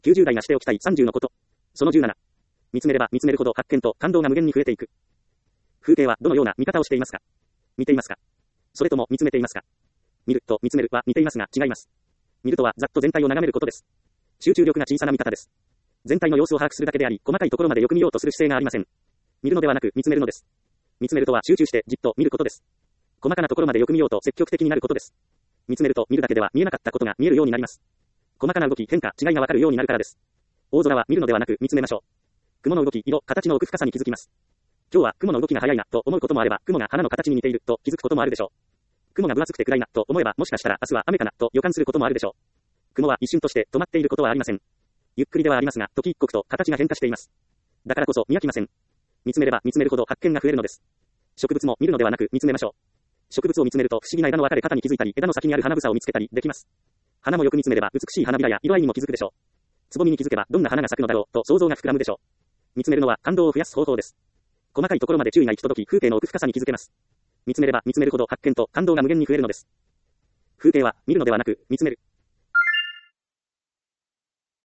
90代がしておきたい30のこと。その17。見つめれば見つめるほど発見と感動が無限に増えていく。風景はどのような見方をしていますか？見ていますか？それとも見つめていますか？見ると見つめるは似ていますが違います。見るとはざっと全体を眺めることです。集中力が小さな見方です。全体の様子を把握するだけであり、細かいところまでよく見ようとする姿勢がありません。見るのではなく見つめるのです。見つめるとは集中してじっと見ることです。細かなところまでよく見ようと積極的になることです。見つめると見るだけでは見えなかったことが見えるようになります。細かな動き、変化、違いがわかるようになるからです。大空は見るのではなく見つめましょう。雲の動き、色、形の奥深さに気づきます。今日は雲の動きが早いなと思うこともあれば、雲が花の形に似ていると気づくこともあるでしょう。雲が分厚くて暗いなと思えば、もしかしたら明日は雨かなと予感することもあるでしょう。雲は一瞬として止まっていることはありません。ゆっくりではありますが、時一刻と形が変化しています。だからこそ見飽きません。見つめれば見つめるほど発見が増えるのです。植物も見るのではなく見つめましょう。植物を見つめると不思議な枝の分かれ方に気づいたり、枝の先にある花房を見つけたりできます。花もよく見つめれば美しい花びらや色合いにも気づくでしょう。つぼみに気づけばどんな花が咲くのだろうと想像が膨らむでしょう。見つめるのは感動を増やす方法です。細かいところまで注意が行き届き、風景の奥深さに気づけます。見つめれば見つめるほど発見と感動が無限に増えるのです。風景は見るのではなく見つめる。